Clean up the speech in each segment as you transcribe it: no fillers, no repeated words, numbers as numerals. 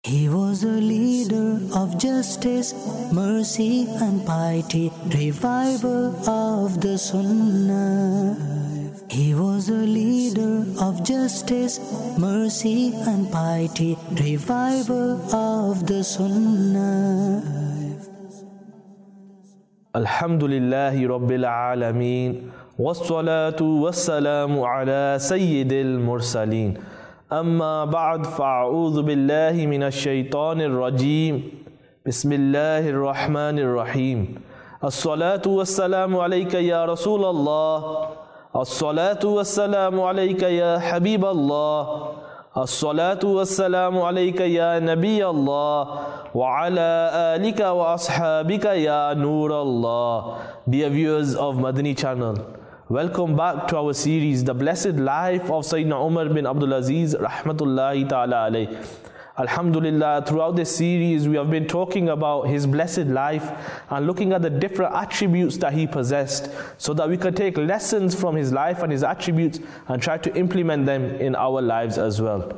He was a leader of justice, mercy and piety, revival of the Sunnah. He was a leader of justice, mercy and piety, revival of the Sunnah. Alhamdulillahi Rabbil Alameen, wassalatu wassalamu ala Sayyidil Mursaleen. أما بعد فأعوذ بالله من الشيطان الرجيم بسم الله الرحمن الرحيم الصلاة والسلام عليك يا رسول الله الصلاة والسلام عليك يا حبيب الله الصلاة والسلام عليك يا نبي الله وعلى آلك وأصحابك يا نور الله. Dear viewers of Madani channel, welcome back to our series, The Blessed Life of Sayyidina Umar bin Abdul Aziz Rahmatullahi Ta'ala alayh. Alhamdulillah, throughout this series we have been talking about his blessed life and looking at the different attributes that he possessed so that we can take lessons from his life and his attributes and try to implement them in our lives as well.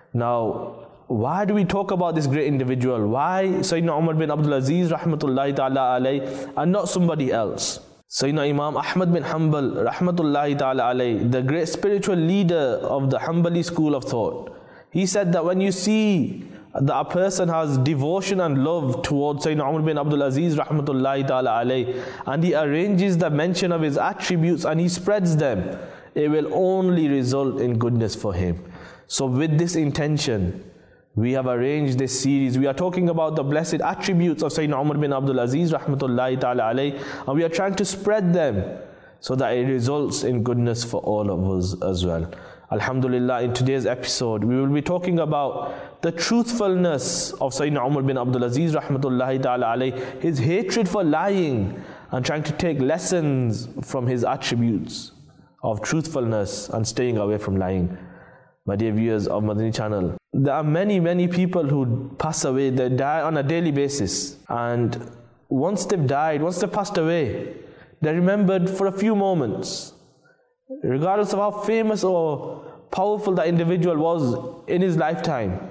Now, why do we talk about this great individual? Why Sayyidina Umar bin Abdul Aziz Rahmatullahi Ta'ala alayh and not somebody else? Sayyidina Imam Ahmad bin Hanbal Rahmatullahi Ta'ala alayh, the great spiritual leader of the Hanbali school of thought, he said that when you see that a person has devotion and love towards Sayyidina Umar bin Abdul Aziz Rahmatullahi Ta'ala alayh, and he arranges the mention of his attributes and he spreads them, it will only result in goodness for him. So with this intention, we have arranged this series. We are talking about the blessed attributes of Sayyidina Umar bin Abdul Aziz Rahmatullahi Ta'ala alayh, and we are trying to spread them so that it results in goodness for all of us as well. Alhamdulillah, in today's episode, we will be talking about the truthfulness of Sayyidina Umar bin Abdul Aziz Rahmatullahi Ta'ala alayh, his hatred for lying, and trying to take lessons from his attributes of truthfulness and staying away from lying. My dear viewers of Madani channel, there are many people who pass away, they die on a daily basis, and once they've died, once they've passed away, they're remembered for a few moments. Regardless of how famous or powerful that individual was in his lifetime,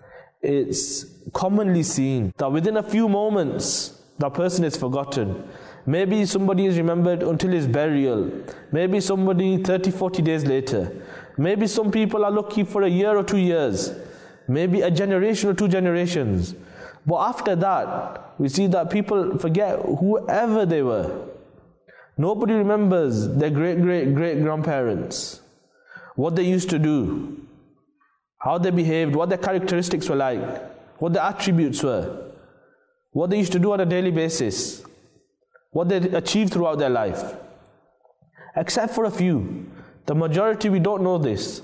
it's commonly seen that within a few moments, that person is forgotten. Maybe somebody is remembered until his burial, maybe somebody 30-40 days later. Maybe some people are lucky for a year or 2 years, maybe a generation or 2 generations. But after that, we see that people forget whoever they were. Nobody remembers their great-great-great-grandparents, what they used to do, how they behaved, what their characteristics were like, what their attributes were, what they used to do on a daily basis, what they achieved throughout their life. Except for a few. The majority, we don't know this.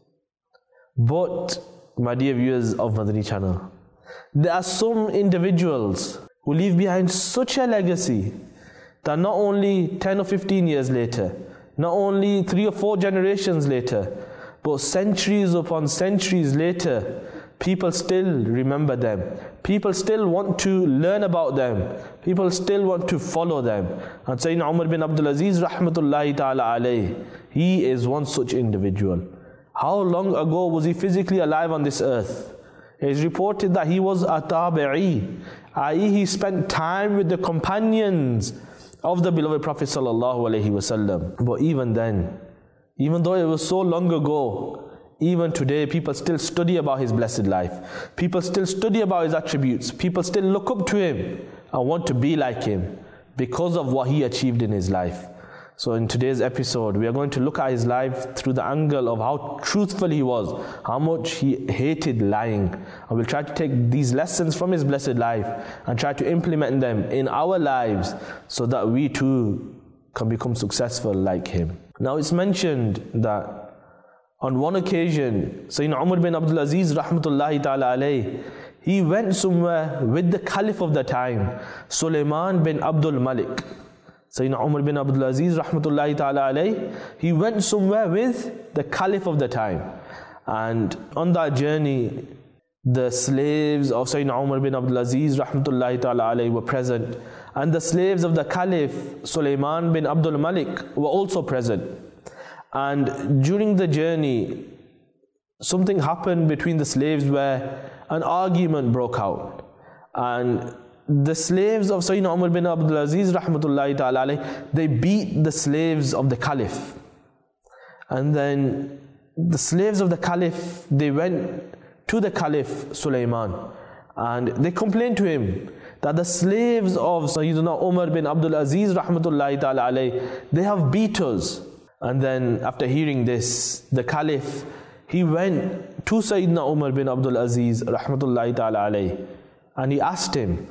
But, my dear viewers of Madani channel, there are some individuals who leave behind such a legacy that not only 10 or 15 years later, not only 3 or 4 generations later, but centuries upon centuries later, people still remember them. People still want to learn about them. People still want to follow them. And Sayyidina Umar bin Abdul Aziz Rahmatullahi Ta'ala alayh, he is one such individual. How long ago was he physically alive on this earth? It is reported that he was a tabi'i, i.e. he spent time with the companions of the beloved Prophet Sallallahu Alaihi Wasallam. But even then, even though it was so long ago, even today, people still study about his blessed life. People still study about his attributes. People still look up to him and want to be like him because of what he achieved in his life. So in today's episode, we are going to look at his life through the angle of how truthful he was, how much he hated lying. And we'll try to take these lessons from his blessed life and try to implement them in our lives so that we too can become successful like him. Now it's mentioned that on one occasion, Sayyidina Umar bin Abdul Aziz Rahmatullahi Ta'ala alayh, he went somewhere with the Caliph of the time, Sulaiman bin Abdul Malik. Sayyidina Umar bin Abdul Aziz Rahmatullahi Ta'ala alayh, he went somewhere with the Caliph of the time. And on that journey, the slaves of Sayyidina Umar bin Abdul Aziz Rahmatullahi Ta'ala alayh were present. And the slaves of the Caliph, Sulaiman bin Abdul Malik, were also present. And during the journey, something happened between the slaves where an argument broke out. And the slaves of Sayyidina Umar bin Abdul Aziz rahmatullahi ta'ala alayhi, they beat the slaves of the Caliph. And then the slaves of the Caliph, they went to the Caliph Sulaiman and they complained to him that the slaves of Sayyidina Umar bin Abdul Aziz rahmatullahi ta'ala alayhi, they have beat us. And then after hearing this, the Caliph, he went to Sayyidina Umar bin Abdul Aziz rahmatullahi ta'ala alayhi, and he asked him,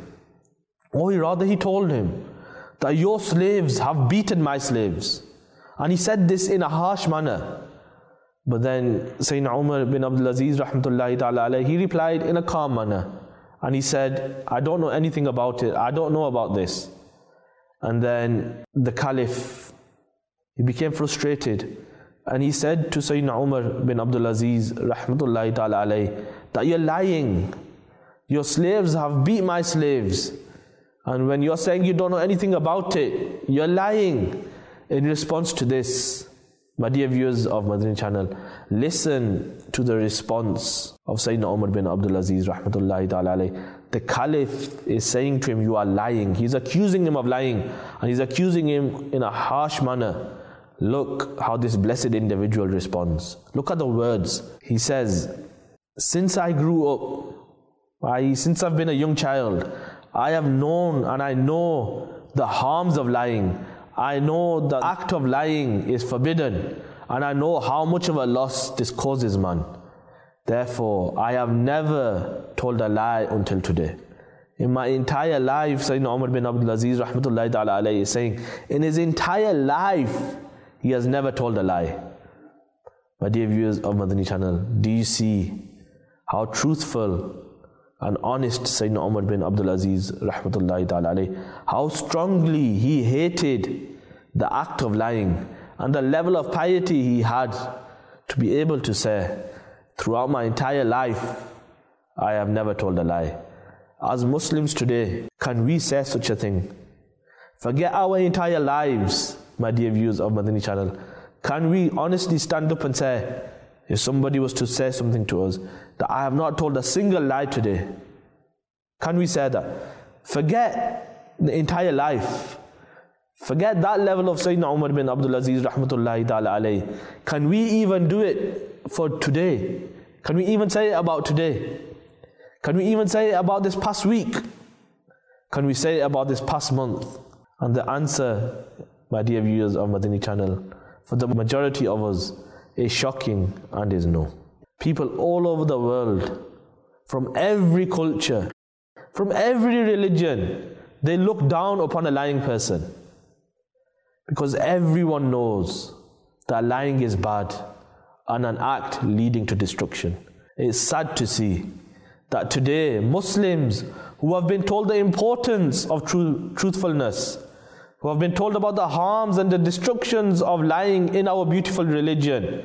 or rather he told him, that your slaves have beaten my slaves. And he said this in a harsh manner. But then Sayyidina Umar bin Abdul Aziz rahmatullahi ta'ala alayhi, he replied in a calm manner. And he said, I don't know anything about it. I don't know about this. And then the Caliph, he became frustrated. And he said to Sayyidina Umar bin Abdul Aziz rahmatullahi ta'ala alayhi, that you're lying. Your slaves have beat my slaves. And when you're saying you don't know anything about it, you're lying. In response to this, my dear viewers of Madani channel, listen to the response of Sayyidina Umar bin Abdul Aziz rahmatullahi ta'ala alayhi. The Caliph is saying to him, you are lying. He's accusing him of lying. And he's accusing him in a harsh manner. Look how this blessed individual responds. Look at the words. He says, since I grew up, since I've been a young child, I have known and I know the harms of lying. I know the act of lying is forbidden, and I know how much of a loss this causes man. Therefore, I have never told a lie until today. In my entire life, Sayyidina Umar bin Abdul Aziz rahmatullahi ta'ala alayhi is saying, in his entire life, he has never told a lie. My dear viewers of Madani channel, do you see how truthful and honest Sayyidina Umar bin Abdul Aziz rahmatullahi ta'ala alayhi, how strongly he hated the act of lying, and the level of piety he had to be able to say, throughout my entire life, I have never told a lie. As Muslims today, can we say such a thing? Forget our entire lives, my dear viewers of Madani channel. Can we honestly stand up and say, if somebody was to say something to us, that I have not told a single lie today? Can we say that? Forget the entire life. Forget that level of Sayyidina Umar bin Abdul Aziz rahmatullahi ta'ala alayhi. Can we even do it for today? Can we even say it about today? Can we even say it about this past week? Can we say it about this past month? And the answer, my dear viewers of Madani channel, for the majority of us, is shocking and is no. People all over the world, from every culture, from every religion, they look down upon a lying person. Because everyone knows that lying is bad and an act leading to destruction. It's sad to see that today Muslims who have been told the importance of truthfulness, who have been told about the harms and the destructions of lying in our beautiful religion,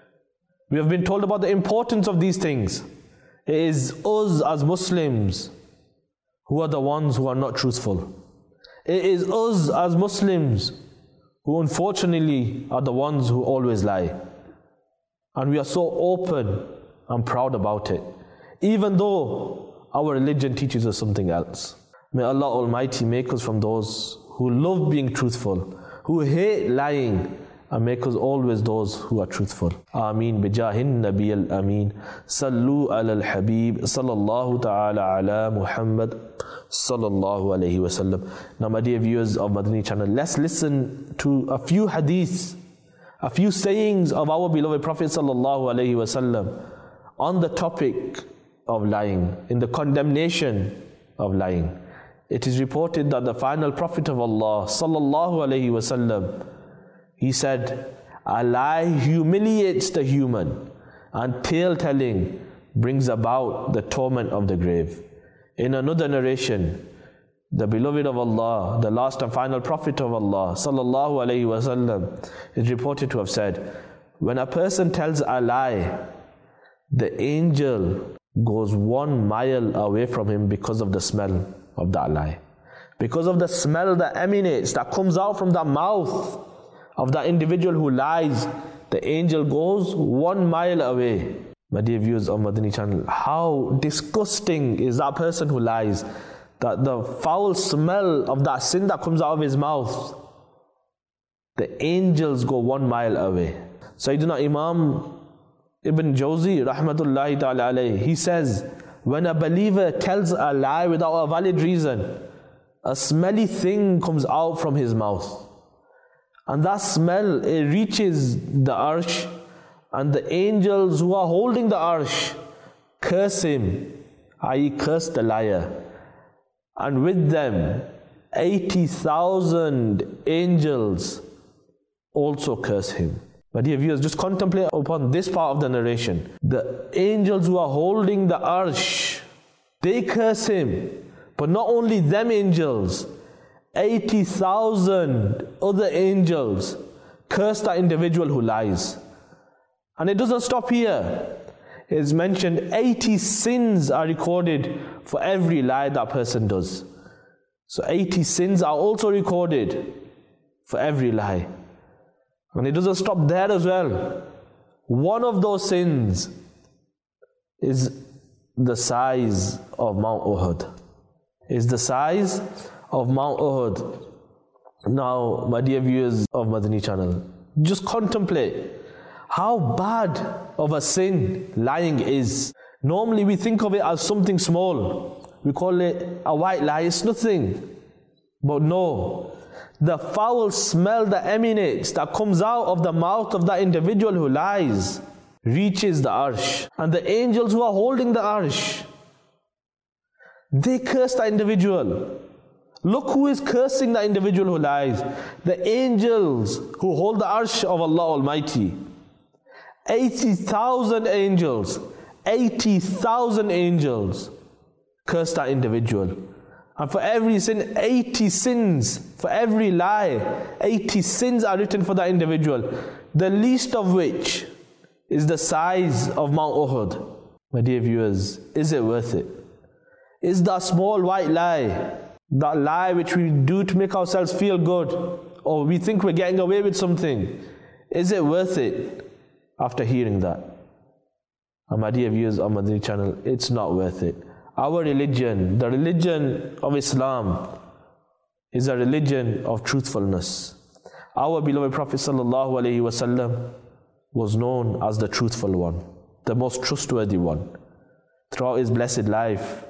we have been told about the importance of these things. It is us as Muslims who are the ones who are not truthful. It is us as Muslims who unfortunately are the ones who always lie. And we are so open and proud about it, even though our religion teaches us something else. May Allah Almighty make us from those who love being truthful, who hate lying, and make us always those who are truthful. Ameen bijahin Nabi al-Ameen. Sallu ala al-Habib sallallahu ta'ala ala Muhammad sallallahu alayhi wa sallam. Now my dear viewers of Madani channel, let's listen to a few hadiths, a few sayings of our beloved Prophet sallallahu alayhi wa sallam on the topic of lying, in the condemnation of lying. It is reported that the final Prophet of Allah sallallahu alayhi wa sallam, he said, a lie humiliates the human, and tale-telling brings about the torment of the grave. In another narration, the beloved of Allah, the last and final Prophet of Allah sallallahu alayhi wa sallam, is reported to have said, when a person tells a lie, the angel goes 1 mile away from him because of the smell of that lie. Because of the smell that emanates, that comes out from the mouth of that individual who lies, the angel goes 1 mile away. My dear viewers of Madani channel, how disgusting is that person who lies, that the foul smell of that sin that comes out of his mouth, the angels go 1 mile away. Sayyidina Imam Ibn Jawzi rahmatullahi ta'ala alayhi, he says, when a believer tells a lie without a valid reason, a smelly thing comes out from his mouth, and that smell, it reaches the arsh, and the angels who are holding the arsh curse him, i.e. curse the liar, and with them 80,000 angels also curse him. But dear viewers, just contemplate upon this part of the narration. The angels who are holding the arsh, they curse him. But not only them angels, 80,000 other angels curse that individual who lies. And it doesn't stop here. It's mentioned 80 sins are recorded for every lie that person does. So 80 sins are also recorded for every lie. And it doesn't stop there as well. One of those sins is the size of Mount Uhud. Is the size of Mount Uhud. Now, my dear viewers of Madani channel, just contemplate how bad of a sin lying is. Normally we think of it as something small. We call it a white lie, it's nothing. But no, the foul smell that emanates, that comes out of the mouth of that individual who lies, reaches the arsh. And the angels who are holding the arsh, they curse that individual. Look who is cursing that individual who lies. The angels who hold the arsh of Allah Almighty. 80,000 angels, 80,000 angels curse that individual. And for every sin, 80 sins. For every lie, 80 sins are written for that individual. The least of which is the size of Mount Uhud. My dear viewers, is it worth it? Is that small white lie, that lie which we do to make ourselves feel good, or we think we're getting away with something, is it worth it after hearing that? And my dear viewers on Madani channel, it's not worth it. Our religion, the religion of Islam, is a religion of truthfulness. Our beloved Prophet ﷺ was known as the truthful one, the most trustworthy one. Throughout his blessed life,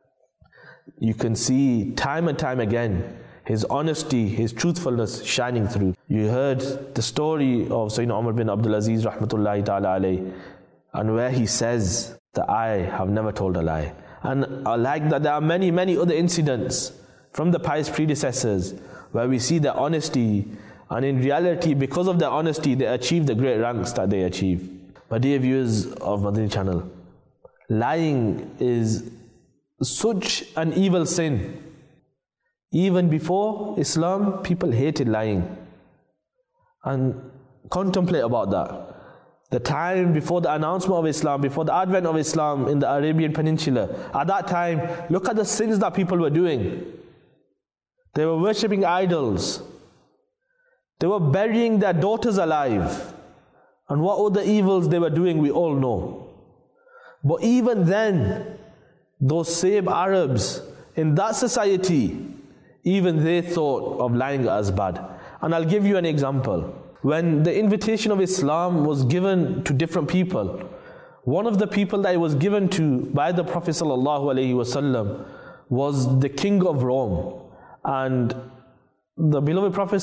you can see time and time again his honesty, his truthfulness shining through. You heard the story of Sayyidina Umar bin Abdul Aziz rahmatullahi ta'ala alayhi, and where he says that I have never told a lie. And like that, there are many, many other incidents from the pious predecessors where we see their honesty, and in reality, because of their honesty, they achieve the great ranks that they achieve. My dear viewers of Madani channel, lying is such an evil sin. Even before Islam, people hated lying. And contemplate about that. The time before the announcement of Islam, before the advent of Islam in the Arabian Peninsula, at that time, look at the sins that people were doing. They were worshipping idols. They were burying their daughters alive. And what other evils they were doing, we all know. But even then, those same Arabs in that society, even they thought of lying as bad. And I'll give you an example. When the invitation of Islam was given to different people, one of the people that it was given to by the Prophet ﷺ was the king of Rome. And the beloved Prophet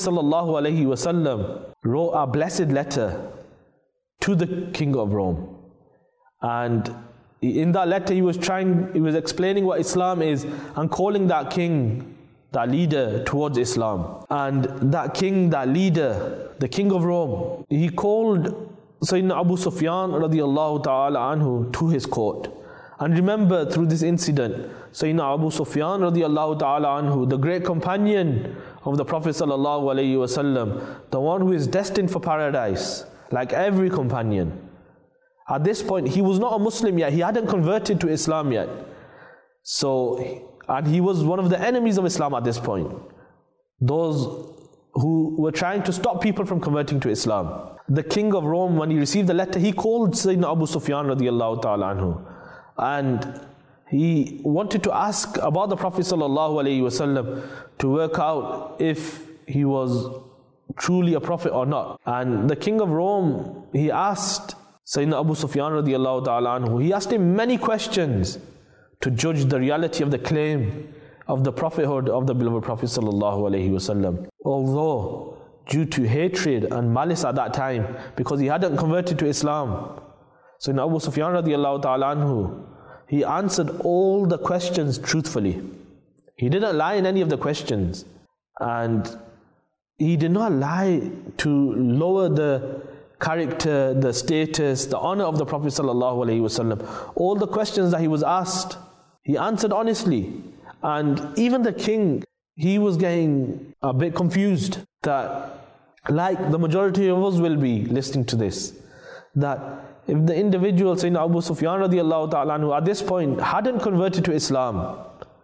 ﷺ wrote a blessed letter to the king of Rome. And in that letter he was explaining what Islam is and calling that king, that leader, towards Islam. And that king, that leader, the king of Rome, he called Sayyidina Abu Sufyan radiallahu ta'ala anhu to his court. And remember, through this incident, Sayyidina Abu Sufyan radiallahu ta'ala anhu, the great companion of the Prophet sallallahu alayhi wasallam, the one who is destined for paradise, like every companion. At this point, he was not a Muslim yet, he hadn't converted to Islam yet. And he was one of the enemies of Islam at this point. Those who were trying to stop people from converting to Islam. The king of Rome, when he received the letter, he called Sayyidina Abu Sufyan radiallahu ta'ala anhu, and he wanted to ask about the Prophet sallallahu alaihi wasallam to work out if he was truly a prophet or not. And the king of Rome, he asked Sayyidina Abu Sufyan radiallahu ta'ala anhu, he asked him many questions to judge the reality of the claim of the prophethood of the beloved Prophet sallallahu alaihi wasallam. Although due to hatred and malice at that time, because he hadn't converted to Islam, Sayyidina Abu Sufyan radiallahu ta'ala anhu, he answered all the questions truthfully. He didn't lie in any of the questions, and he did not lie to lower the character, the status, the honor of the Prophet sallallahu alaihi wasallam. All the questions that he was asked, he answered honestly. And even the king, he was getting a bit confused, that like the majority of us will be listening to this, that if the individual Sayyidina Abu Sufyan radiallahu ta'ala anhu at this point hadn't converted to Islam,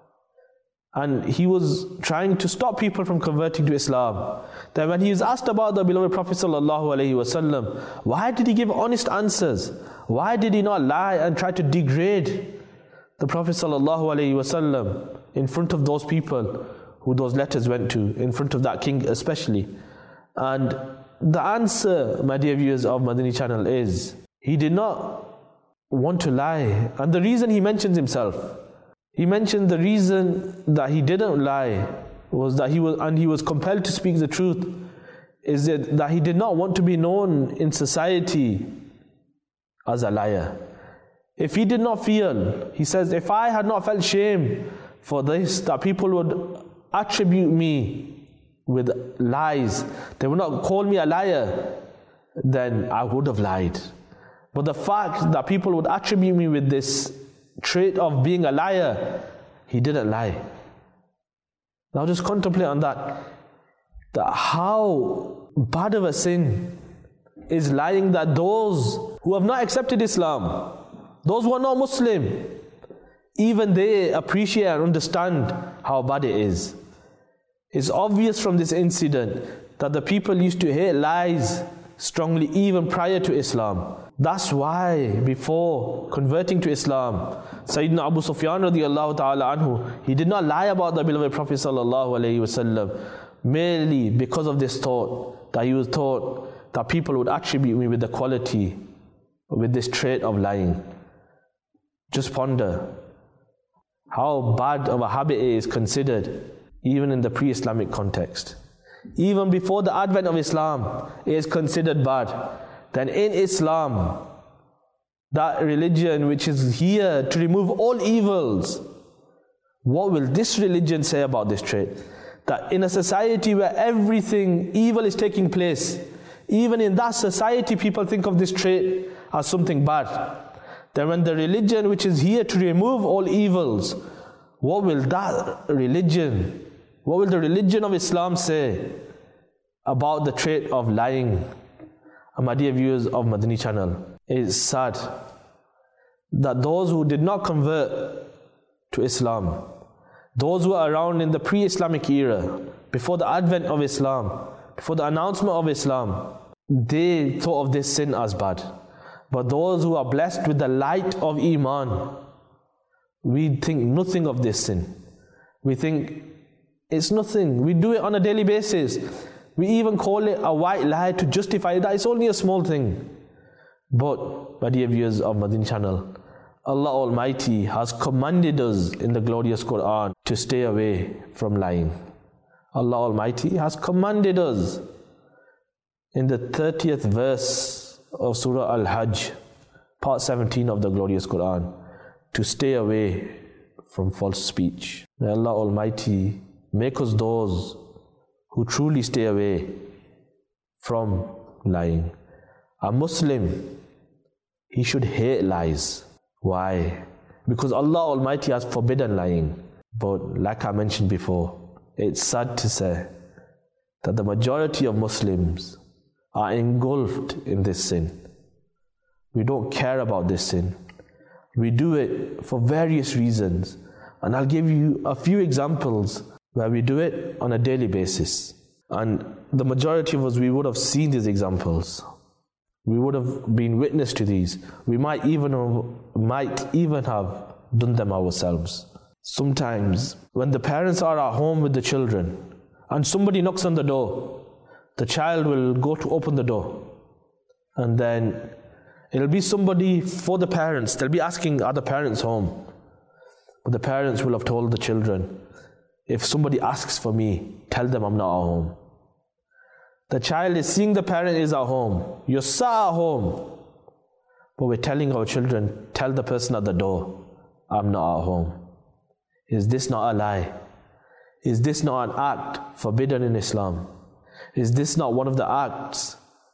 and he was trying to stop people from converting to Islam, then when he was asked about the beloved Prophet sallallahu alaihi wasallam, why did he give honest answers? Why did he not lie and try to degrade the Prophet sallallahu alaihi wasallam in front of those people who those letters went to, in front of that king especially? And the answer, my dear viewers of Madani channel, is he did not want to lie. And the reason he mentions himself, he mentioned the reason that he didn't lie was that he was compelled to speak the truth, is that he did not want to be known in society as a liar. If he did not feel, he says, if I had not felt shame for this, that people would attribute me with lies, they would not call me a liar, then I would have lied. But the fact that people would attribute me with this trait of being a liar, he didn't lie. Now just contemplate on that how bad of a sin is lying, that those who have not accepted Islam, those who are not Muslim, even they appreciate and understand how bad it is. It's obvious from this incident that the people used to hate lies strongly even prior to Islam. That's why before converting to Islam, Sayyidina Abu Sufyan radiallahu ta'ala anhu, he did not lie about the beloved Prophet sallallahu alaihi wasallam, merely because of this thought, that he was taught that people would attribute me with the quality, with this trait of lying. Just ponder how bad of a habit it is considered even in the pre-Islamic context. Even before the advent of Islam, it is considered bad. Then in Islam, that religion which is here to remove all evils, what will this religion say about this trait? That in a society where everything evil is taking place, even in that society people think of this trait as something bad. Then when the religion which is here to remove all evils, what will the religion of Islam say about the trait of lying? And my dear viewers of Madani channel, it is sad that those who did not convert to Islam, those who are around in the pre-Islamic era, before the advent of Islam, before the announcement of Islam, they thought of this sin as bad. But those who are blessed with the light of Iman, we think nothing of this sin. We think it's nothing. We do it on a daily basis. We even call it a white lie to justify that it's only a small thing. But, my dear viewers of Madani channel, Allah Almighty has commanded us in the glorious Quran to stay away from lying. Allah Almighty has commanded us in the 30th verse of Surah Al-Hajj, part 17 of the glorious Quran, to stay away from false speech. May Allah Almighty make us those who truly stay away from lying. A Muslim, he should hate lies. Why? Because Allah Almighty has forbidden lying. But like I mentioned before, it's sad to say that the majority of Muslims are engulfed in this sin. We don't care about this sin. We do it for various reasons. And I'll give you a few examples where we do it on a daily basis. And the majority of us, we would have seen these examples. We would have been witness to these. We might even have done them ourselves. Sometimes when the parents are at home with the children and somebody knocks on the door, the child will go to open the door, and then it'll be somebody for the parents. They'll be asking, are the parents home? But the parents will have told the children, if somebody asks for me, tell them I'm not at home. The child is seeing the parent is at home. You're sat at home. But we're telling our children, tell the person at the door, I'm not at home. Is this not a lie? Is this not an act forbidden in Islam? Is this not one of the acts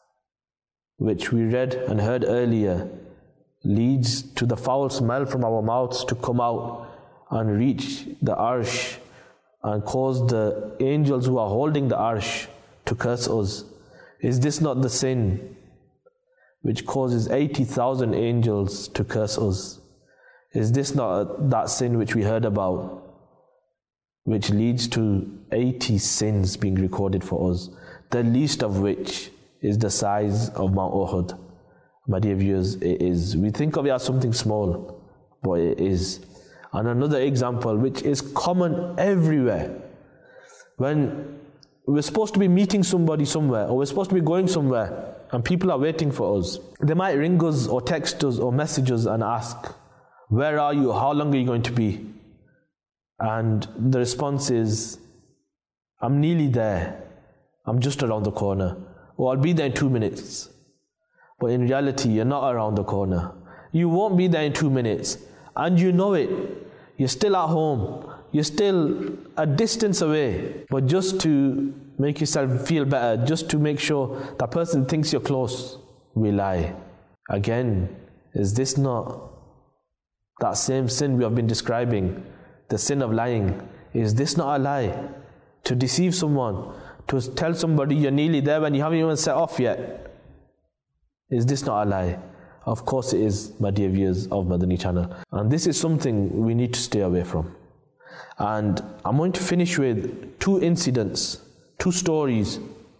which we read and heard earlier leads to the foul smell from our mouths to come out and reach the arsh and cause the angels who are holding the arsh to curse us? Is this not the sin which causes 80,000 angels to curse us? Is this not that sin which we heard about, which leads to 80 sins being recorded for us, the least of which is the size of Mount Uhud? My dear viewers, it is. We think of it as something small, but it is. And another example which is common everywhere, when we're supposed to be meeting somebody somewhere, or we're supposed to be going somewhere, and people are waiting for us, they might ring us or text us or message us and ask, where are you? How long are you going to be? And the response is, I'm nearly there. I'm just around the corner. Or I'll be there in 2 minutes. But in reality, you're not around the corner. You won't be there in 2 minutes. And you know it. You're still at home. You're still a distance away. But just to make yourself feel better, just to make sure that person thinks you're close, we lie. Again, is this not that same sin we have been describing, the sin of lying? Is this not a lie? To deceive someone, to tell somebody you're nearly there when you haven't even set off yet. Is this not a lie? Of course it is, my dear viewers of Madani Channel. And this is something we need to stay away from. And I'm going to finish with 2 incidents, 2 stories,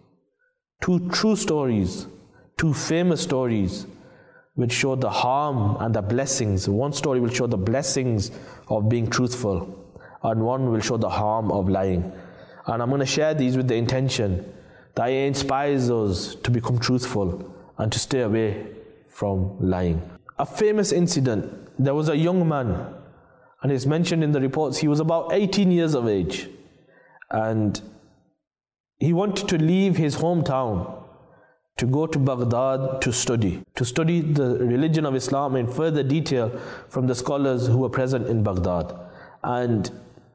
2 true stories, 2 famous stories which show the harm and the blessings. One story will show the blessings of being truthful, and one will show the harm of lying. And I'm going to share these with the intention that it inspires us to become truthful and to stay away from lying. A famous incident, there was a young man, and it's mentioned in the reports, he was about 18 years of age, and he wanted to leave his hometown to go to Baghdad to study the religion of Islam in further detail from the scholars who were present in Baghdad. And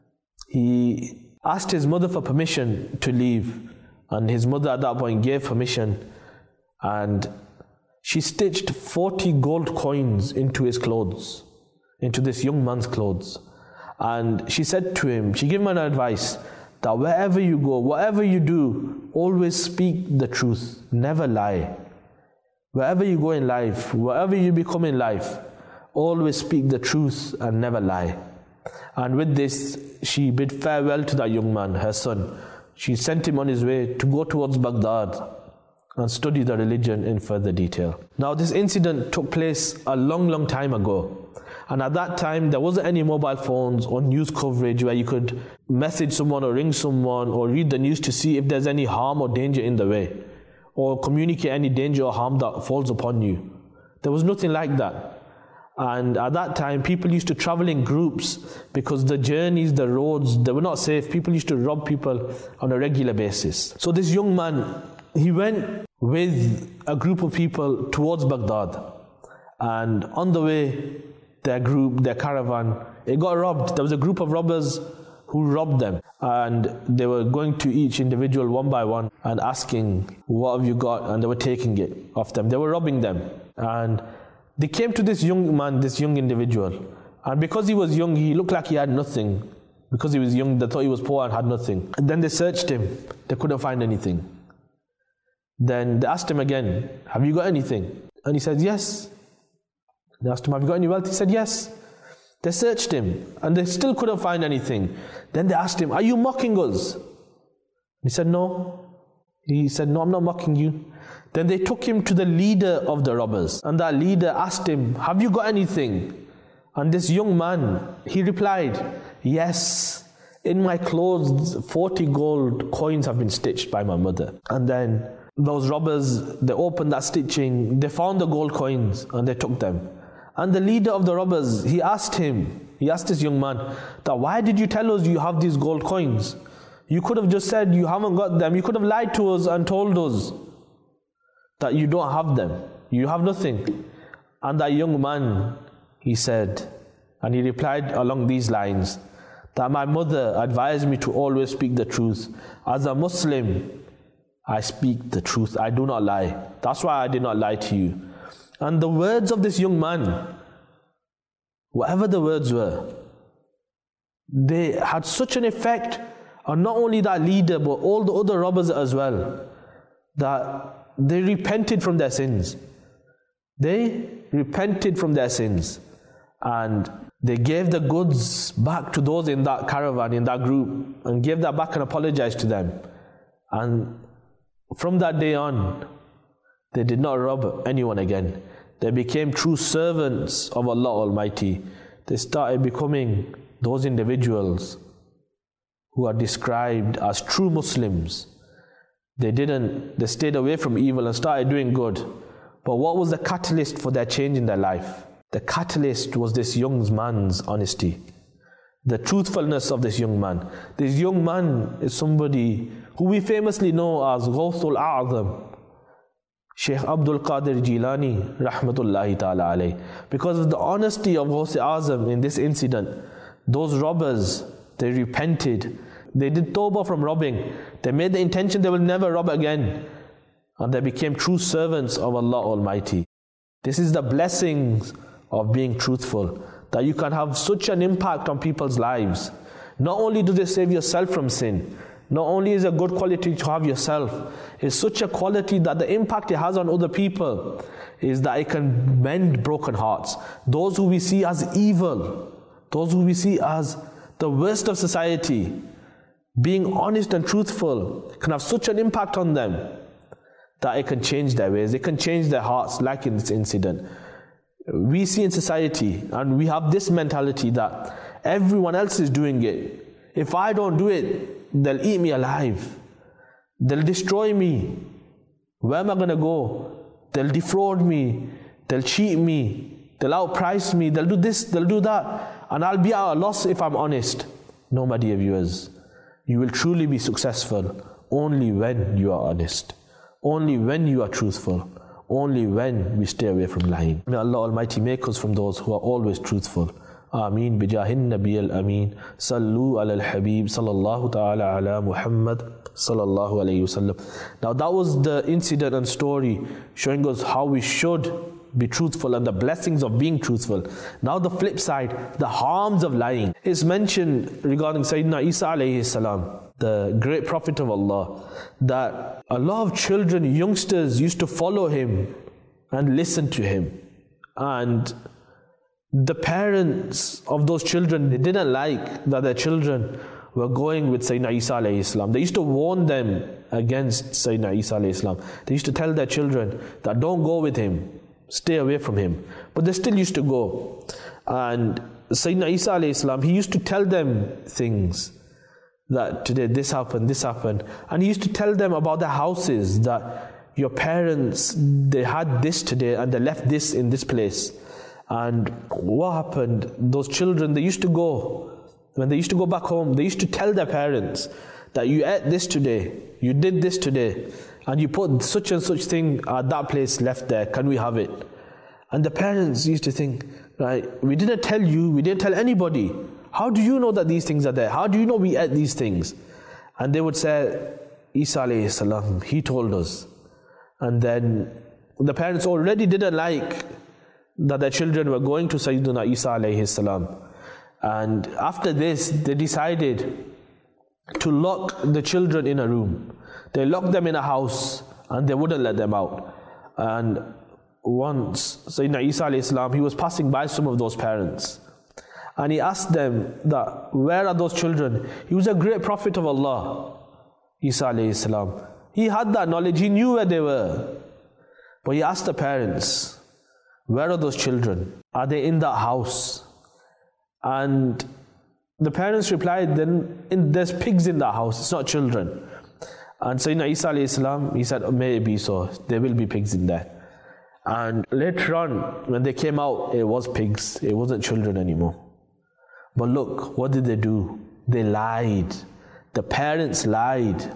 he asked his mother for permission to leave, and his mother at that point gave permission, and she stitched 40 gold coins into his clothes, into this young man's clothes. And she said to him, she gave him an advice that wherever you go, whatever you do, always speak the truth, never lie. Wherever you go in life, whatever you become in life, always speak the truth and never lie. And with this, she bid farewell to that young man, her son. She sent him on his way to go towards Baghdad and study the religion in further detail. Now, this incident took place a long time ago. And at that time, there wasn't any mobile phones or news coverage where you could message someone or ring someone or read the news to see if there's any harm or danger in the way, or communicate any danger or harm that falls upon you. There was nothing like that. And at that time, people used to travel in groups because the journeys, the roads, they were not safe. People used to rob people on a regular basis. So this young man, he went with a group of people towards Baghdad. And on the way, their caravan, it got robbed. There was a group of robbers who robbed them, and they were going to each individual one by one and asking, what have you got? And they were taking it off them. They were robbing them. And they came to this young man, this young individual, and because he was young, he looked like he had nothing. Because he was young, they thought he was poor and had nothing. And then they searched him. They couldn't find anything. Then they asked him again, have you got anything? And he said, yes. They asked him, have you got any wealth? He said, yes. They searched him and they still couldn't find anything. Then they asked him, are you mocking us? He said, no. He said, no, I'm not mocking you. Then they took him to the leader of the robbers. And that leader asked him, have you got anything? And this young man, he replied, yes, in my clothes 40 gold coins have been stitched by my mother. And then those robbers, they opened that stitching, they found the gold coins and they took them. And the leader of the robbers, he asked this young man, that why did you tell us you have these gold coins? You could have just said you haven't got them. You could have lied to us and told us that you don't have them. You have nothing. And that young man, he said, and he replied along these lines, that my mother advised me to always speak the truth. As a Muslim, I speak the truth. I do not lie. That's why I did not lie to you. And the words of this young man, whatever the words were, they had such an effect on not only that leader, but all the other robbers as well, that they repented from their sins. They repented from their sins. And they gave the goods back to those in that caravan, in that group, and gave that back and apologized to them. And from that day on, they did not rob anyone again. They became true servants of Allah Almighty. They started becoming those individuals who are described as true Muslims. They stayed away from evil and started doing good. But what was the catalyst for their change in their life? The catalyst was this young man's honesty, the truthfulness of this young man. This young man is somebody who we famously know as Ghawthul A'zam, Shaykh Abdul Qadir Jilani, rahmatullahi ta'ala alayh. Because of the honesty of Ghawthul A'zam in this incident, those robbers, they repented. They did tawbah from robbing. They made the intention they will never rob again. And they became true servants of Allah Almighty. This is the blessings of being truthful, that you can have such an impact on people's lives. Not only do they save yourself from sin, not only is it a good quality to have yourself, it's such a quality that the impact it has on other people is that it can mend broken hearts. Those who we see as evil, those who we see as the worst of society, being honest and truthful can have such an impact on them that it can change their ways, it can change their hearts, like in this incident. We see in society, and we have this mentality that everyone else is doing it. If I don't do it, they'll eat me alive. They'll destroy me. Where am I going to go? They'll defraud me. They'll cheat me. They'll outprice me. They'll do this, they'll do that. And I'll be at a loss if I'm honest. No, my dear viewers. You will truly be successful only when you are honest. Only when you are truthful. Only when we stay away from lying. May Allah Almighty make us from those who are always truthful. Ameen bijahin Nabi al-Ameen. Sallu ala al-Habib sallallahu ta'ala ala Muhammad sallallahu alayhi wasallam. Now that was the incident and story showing us how we should be truthful and the blessings of being truthful. Now the flip side, the harms of lying, is mentioned regarding Sayyidina Isa alayhi salam, the great prophet of Allah, that a lot of children, youngsters used to follow him and listen to him. And the parents of those children, they didn't like that their children were going with Sayyidina Isa alayhi salam. They used to warn them against Sayyidina Isa alayhi salam. They used to tell their children that don't go with him, stay away from him. But they still used to go. And Sayyidina Isa alayhi salam, he used to tell them things, that today this happened. And he used to tell them about their houses, that your parents, they had this today and they left this in this place. And what happened? Those children, they used to go, when they used to go back home, they used to tell their parents that you ate this today, you did this today, and you put such and such thing at that place left there, can we have it? And the parents used to think, right, we didn't tell you, we didn't tell anybody. How do you know that these things are there? How do you know we ate these things? And they would say, Isa alayhi salam, he told us. And then the parents already didn't like that their children were going to Sayyidina Isa alayhi salam. And after this, they decided to lock the children in a room. They locked them in a house and they wouldn't let them out. And once Sayyidina Isa alayhi salam, he was passing by some of those parents. And he asked them that, where are those children? He was a great prophet of Allah, Isa alayhi salam. He had that knowledge, he knew where they were. But he asked the parents, where are those children? Are they in that house? And the parents replied, there's pigs in that house, it's not children. And Sayyidina Isa alayhi salam, he said, may it be so, there will be pigs in there. And later on, when they came out, it was pigs, it wasn't children anymore. But look, what did they do? They lied. The parents lied.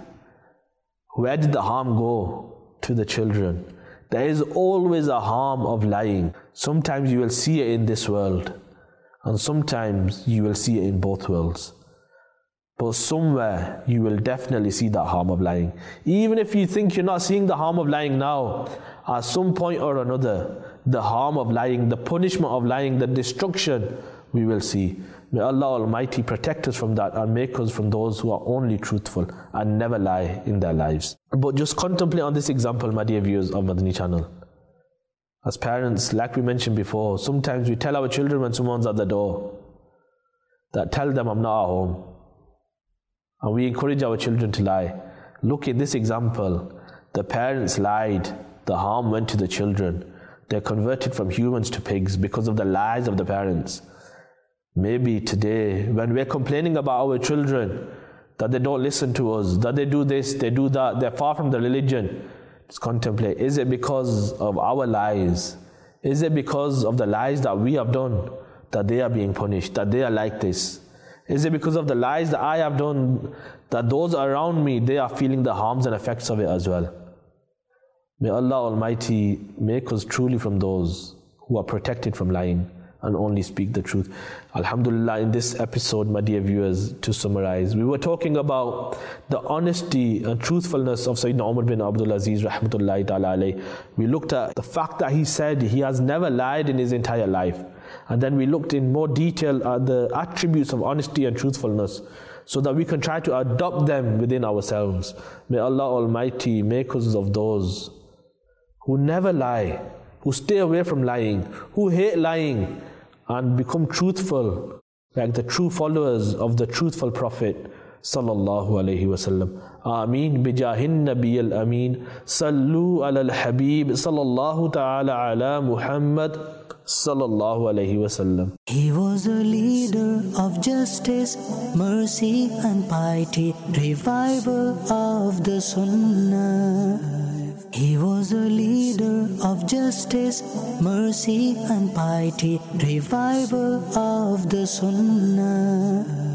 Where did the harm go? To the children. There is always a harm of lying. Sometimes you will see it in this world, and sometimes you will see it in both worlds. But somewhere you will definitely see that harm of lying. Even if you think you're not seeing the harm of lying now, at some point or another, the harm of lying, the punishment of lying, the destruction, we will see. May Allah Almighty protect us from that and make us from those who are only truthful and never lie in their lives. But just contemplate on this example, my dear viewers of Madani channel. As parents, like we mentioned before, sometimes we tell our children when someone's at the door, that tell them I'm not at home. And we encourage our children to lie. Look at this example. The parents lied. The harm went to the children. They're converted from humans to pigs because of the lies of the parents. Maybe today, when we're complaining about our children, that they don't listen to us, that they do this, they do that, they're far from the religion, just contemplate. Is it because of our lies? Is it because of the lies that we have done that they are being punished, that they are like this? Is it because of the lies that I have done that those around me, they are feeling the harms and effects of it as well? May Allah Almighty make us truly from those who are protected from lying and only speak the truth. Alhamdulillah, in this episode, my dear viewers, to summarize, we were talking about the honesty and truthfulness of Sayyidina Umar bin Abdul Aziz rahmatullahi ta'ala alayh. We looked at the fact that he said he has never lied in his entire life. And then we looked in more detail at the attributes of honesty and truthfulness, so that we can try to adopt them within ourselves. May Allah Almighty make us of those who never lie, who stay away from lying, who hate lying, and become truthful, like the true followers of the truthful Prophet sallallahu alaihi wasallam. Ameen bijahin nabiyil ameen. Sallu ala al-habib sallallahu ta'ala ala Muhammad sallallahu alaihi wasallam. He was a leader of justice, mercy and piety, revival of the Sunnah. He was a leader of justice, mercy and piety, revival of the Sunnah.